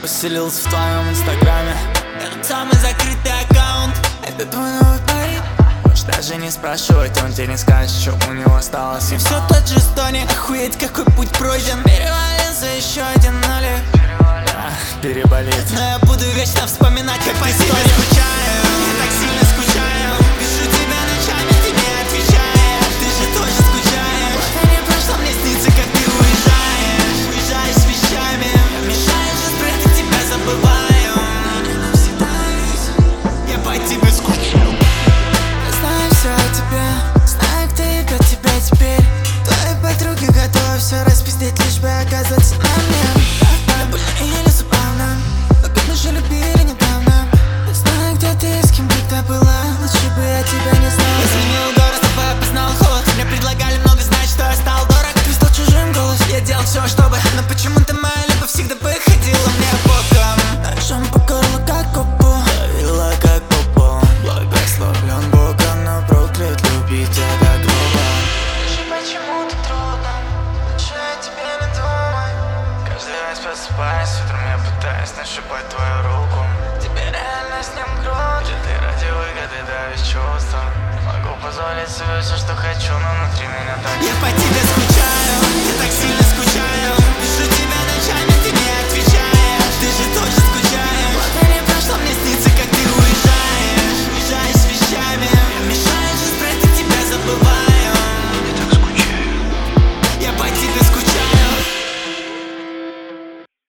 Поселился в твоем инстаграме. Этот самый закрытый аккаунт. Это твой новый парень. Можешь даже не спрашивать, он тебе не скажет, что у него осталось. И все тот же Стони. Охуеть, какой путь пройден. Перевалился еще один нолик. Переболит. Но я буду вечно вспоминать, как по тебе скучаю. Я так сильно скучаю. Пишу тебя ночами, ты не отвечаешь. Ты же тоже скучаешь. Мне прошло, мне снится, как ты уезжаешь. Уезжаешь с вещами. Мешаешь же спрятать, тебя забываю. Я по тебе скучаю. Я знаю все о тебе, знаю, кто ебет тебя теперь. Твои подруги готовы все распиздить, лишь бы оказаться на мне. Больно или забавно, но как мы же любили недавно. Я знаю, где ты и с кем когда была. Лучше бы я тебя не знал. Я сменил город, с тобой опознал холод. Мне предлагали много знать, что я стал дорог. Ты стал чужим голос. Я делал все, чтобы, но почему-то моя любовь всегда выходила мне боком. Ножом по горлу, как копу, давила как попу. Благословлен Богом, но проклят любить тебя грубо. Скажи, почему так трудно, лучше о тебе не думай. Каждый раз просыпаясь утром, я пытаюсь нащупать твою руку. Тебе реально с ним круче, ты ради выгоды давишь чувства. Не могу позволить себе все, что хочу, но внутри меня так. Я по тебе скучаю, я так сильно скучаю. Пишу тебя ночами.